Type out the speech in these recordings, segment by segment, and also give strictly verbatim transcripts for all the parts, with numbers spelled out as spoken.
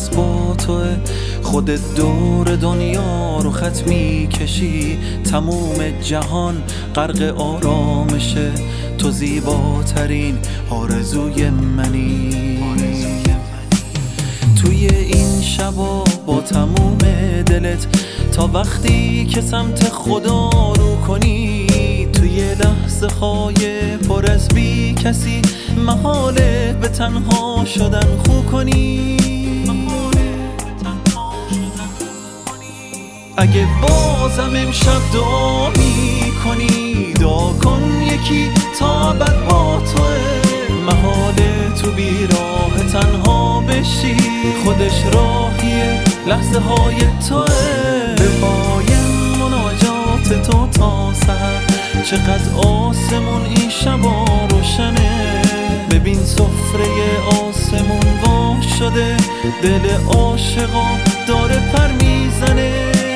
نفس با توه، خودت دور دنیا رو خط میکشی، تموم جهان غرق آرامشه، تو زیباترین آرزوی منی. توی این شبا با تموم دلت تا وقتی که سمت خدا رو کنی، توی لحظه های پر از بی کسی محاله به تنها شدن خو کنی. اگه بازم امشب دعا می کنی، دعا کن یکی تا ابد با توه، محاله تو بیراه تنها بشی، خودش راهیه لحظه های توه. به پای مناجات تو تا سحر، چقدر آسمون این شبا روشنه، ببین سفره آسمون وا شده، دل عاشقا داره پر میزنه.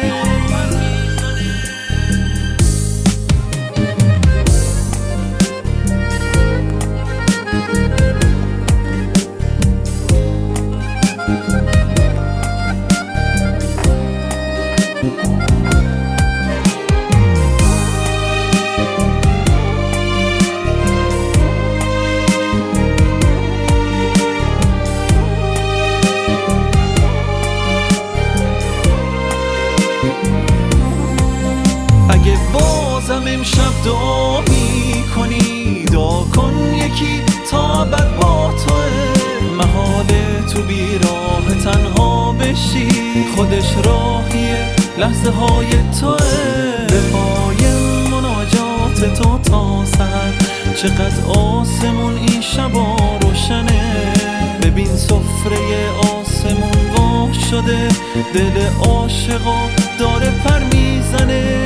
اگه بازم امشب دعا می کنی، دعا کن یکی تا ابد با توه، محاله تو بیراه تنها بشی، خودش راهیه لحظه های توه. به پای مناجات تو تا سحر، چقدر آسمون این شبا روشنه، ببین سفره آسمون وا شده، دل عاشقا داره پر میزنه.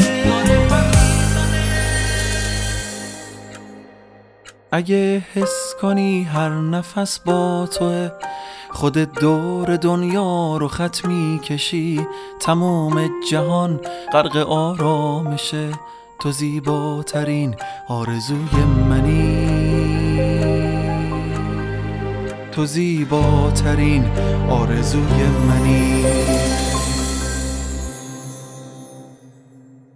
اگه حس کنی هر نفس با توه، خودت دور دنیا رو خط میکشی، تمام جهان غرق آرامشه، تو زیباترین آرزوی منی، تو زیباترین آرزوی منی.